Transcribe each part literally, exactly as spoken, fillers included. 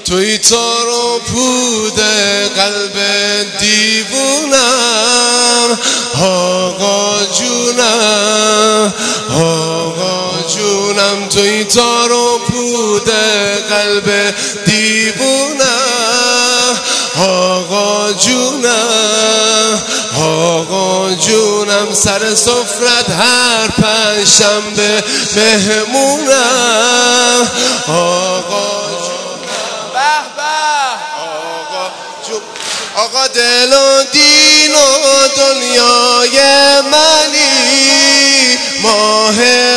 توی تار و پود قلب دیوونم، آقا جونم آقا جونم. توی تار و پود قلب دیوونم، آقا جونم آقا جونم. سر سفرت هر پنجشنبه مهمونم، آقا آقا دل و دین و دنیای منی، ماه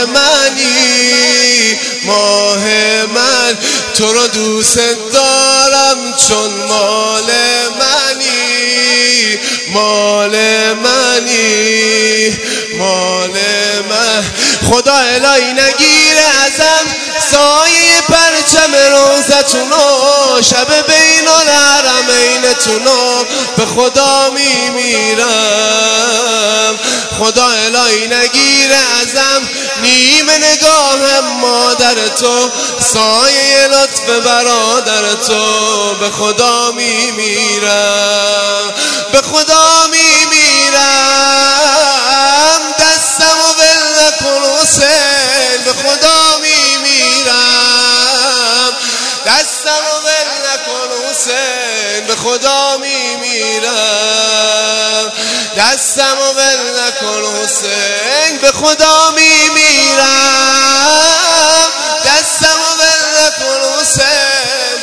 منی ماه من. تو رو دوست دارم چون مال منی، مال منی مال من. خدا الهی نگیره ازم سایه پرچم روزتونو، شب بین الحرمینتونو به خدا میمیرم. خدا الهی نگیره ازم نیمه نگاهم مادر تو، سایه لطف برادر تو به خدا میمیرم، به خدا میمیرم. دستم و ول نکن حسین، به خدا میمیرم. دستم و ول نکن حسین، به خدا میمیرم. دستم و ول نکن حسین، به خدا میمیرم. دستم و ول نکن حسین.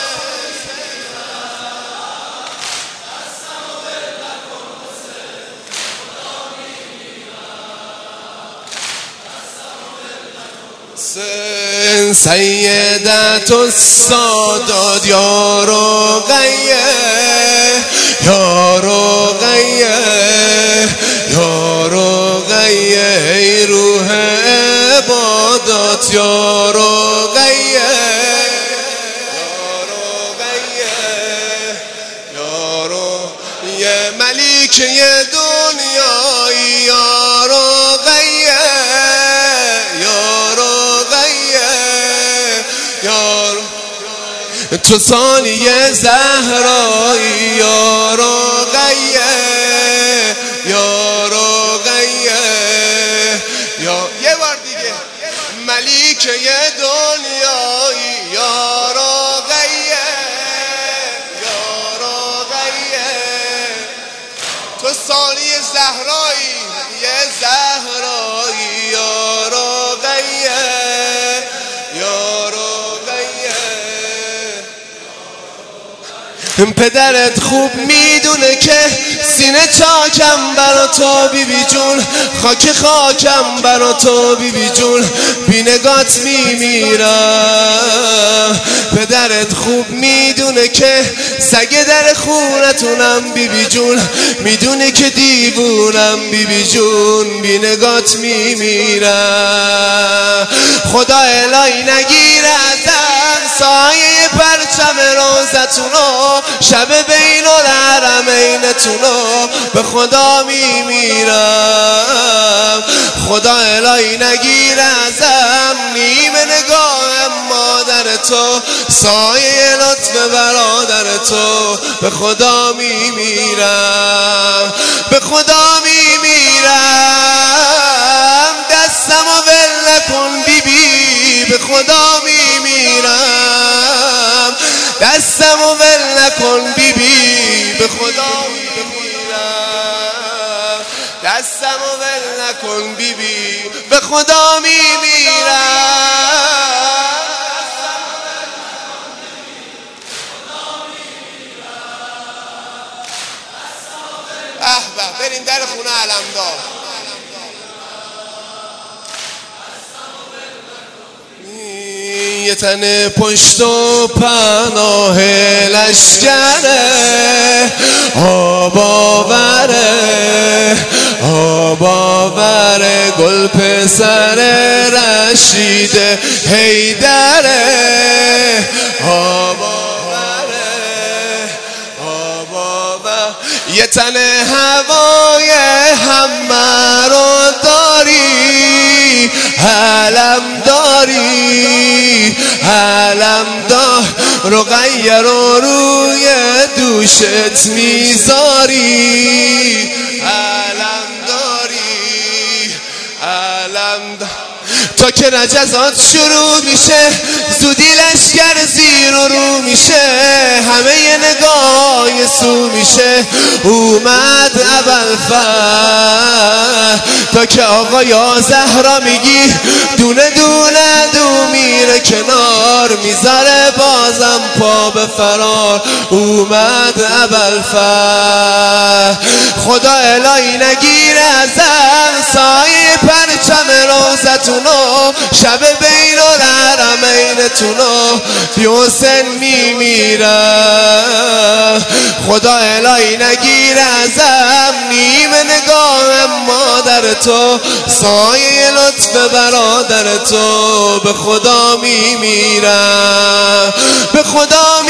سیدت السادات یا رقیه یا رقیه یا رقیه، ای روح عبادات یا رقیه یا رقیه یا رقیه، ملیکه دنیایی یا رقیه یا رقیه یا رقیه. تو ثانیه زهرایی یا رقیه یا رقیه یا یه بار دیگه، ملیکه دنیایی یا رقیه یا رقیه. تو ثانیه زهرایی یه زهرایی یا رقیه یا رقیه. پدرت خوب میدونه که سینه چاکم برا تو بی بی جون، خاک خاکم برا تو بی بی جون، بی نگات میمیرم. پدرت خوب میدونه که سگ در خونتونم بی بی جون، میدونه که دیوونم بی بی جون، بی نگات میمیرم. خدا الهی نگیره ازم سایه پرچم روزتونو، شب بین الحرمینتونو به خدا میمیرم. خدا الهی نگیره ازم نیمه نگاهم مادر تو، سایه لطف برادر تو به خدا میمیرم، به خدا میمیرم. دستم و ول نکن بی بی، به خدا میمیرم. دستم و ول نکن بی بی، به خدا میمیرم. دستم و ول نکن بی بی، به خدا میمیرم. اه به بریم در خونه علمدار. یه تن پشت و پناه لشکره، آب آوره آب آوره، گل پسر رشید حیدره، آب آوره آب آوره. یه تن هوای همه رو داری، علم داری علم دار، رقیه رو روی دوشت میذاری، علم داری علم داری. تا که رجزات شروع میشه زودی لشکر زیر و رو میشه، همه ی نگاه سو میشه اومد ابوالفضل. تا که آقا یا زهرا میگی دونه دونه دو میره کنار، میذاره بازم پا به فرار اومد ابوالفضل. خدا الهی نگیره ازم سایه پرچم روزتونو، شب بین الحرمینتونو بی حسین میمیرم. خدا الهی نگیره ازم نیمه نگاه مادر تو، سایه لطف برادر تو، به خدا میمیرم به خدا